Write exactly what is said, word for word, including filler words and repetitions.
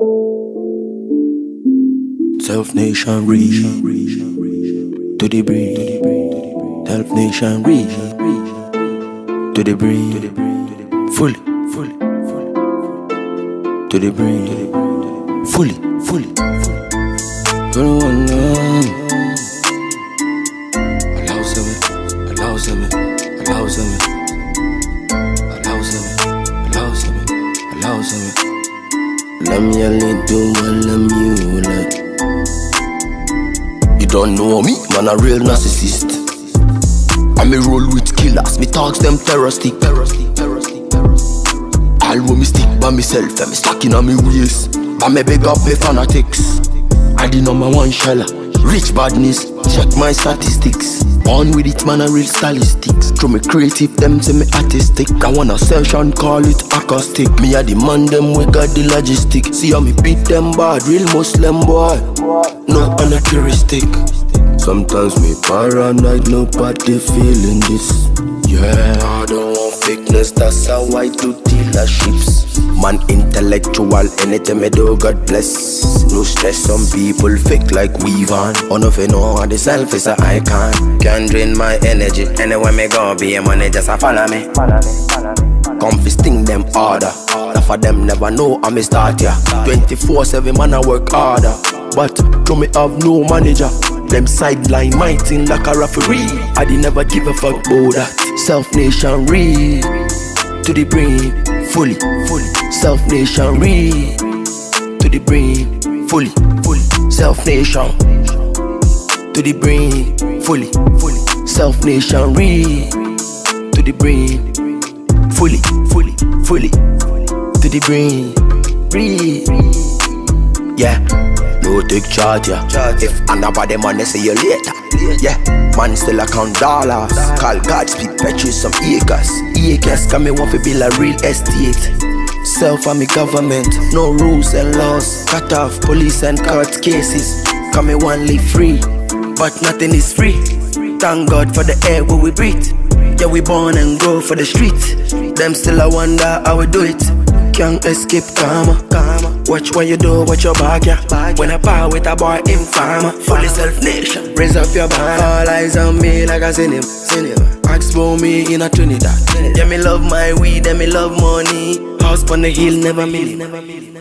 Self Nation reach to the brain. Self Nation reach to the brain. Fully, fully, to the brain. Fully, fully. Don't wanna allow some, allow some, allow some, allow some, allow some, allow some. Let me a little while I'm you like. You don't know me, man, a real narcissist. I me roll with killers, me talks them terroristic. All when me stick by myself, and me stacking on me waist. But me big up me fanatics. I the number one sheller, rich badness. Check my statistics. On with it, man, a real stylistics. Through me creative, them say me artistic. I want a session, call it acoustic. Me a the man, them we got the logistic. See how me beat them bad, real Muslim boy. No unacharistic. Sometimes me paranoid, nobody feeling this. Yeah, I don't want fakeness, that's how I do dealerships. Man intellectual, anything me do, God bless. No stress, some people fake like weave-on. One of you know how the self is a icon. Can't drain my energy, anywhere me go, be a money, just a follow me. Comfy sting them harder. Enough of them never know I'm a start ya. twenty-four seven man I work harder. But through me have no manager. Them sideline my thing like a referee. I did never give a fuck about that. Self Nation read to the brain, fully, fully. Self Nation read to the brain, fully, fully. Self Nation to the brain, fully, fully. Self Nation read to the brain, fully, fully, fully. To the brain, read. Yeah. No take charge, yeah. If another money say you later, yeah. Man still account dollars. Call God speak purchase some acres. Acres come me want to build a real estate. Self and me government, no rules and laws. Cut off police and court cases. Come me one live free, but nothing is free. Thank God for the air where we breathe. Yeah, we born and grow for the street. Them still I wonder how we do it. Can't escape karma, karma. Watch what you do, watch your back, yeah. When I power with a boy informer. Fully Self Nation, raise up your band. All eyes on me like I seen him, seen him. Ask for me in a Trinidad. Yeah, me love my weed, and me love money. House on the hill, never million.